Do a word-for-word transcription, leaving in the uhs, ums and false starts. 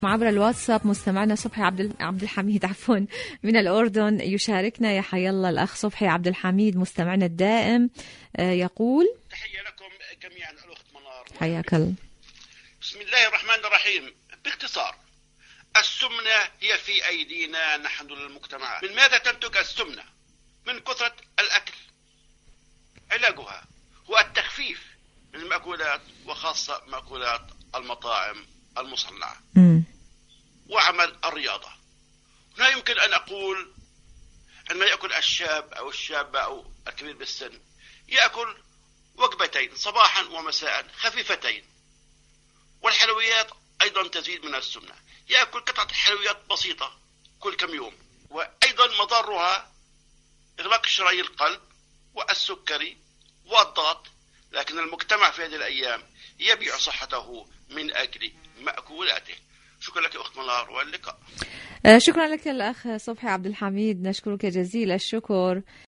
عبر الواتساب مستمعنا صبحي عبد عبد الحميد عفوا من الأردن يشاركنا. يا حي الله الأخ صبحي عبد الحميد مستمعنا الدائم يقول: تحية لكم جميعا الأخت منار. حياك الله. بسم الله الرحمن الرحيم. باختصار، السمنة هي في أيدينا نحن المجتمعات. من ماذا تنتج السمنة؟ من كثرة الأكل. علاجها هو التخفيف من المأكولات وخاصة مأكولات المطاعم المصنعة م. وعمل الرياضة. لا يمكن أن أقول عندما يأكل الشاب أو الشابة أو الكبير بالسن يأكل وجبتين صباحا ومساء خفيفتين، والحلويات أيضا تزيد من السمنة. يأكل قطعة حلويات بسيطة كل كم يوم، وأيضا مضارها إغلاق شرايين القلب والسكري والضغط. لكن المجتمع في هذه الأيام يبيع صحته من أجل مأكولاته. شكرا لك أخت منار واللقاء. شكرا لك الأخ صبحي عبد الحميد، نشكرك جزيل الشكر.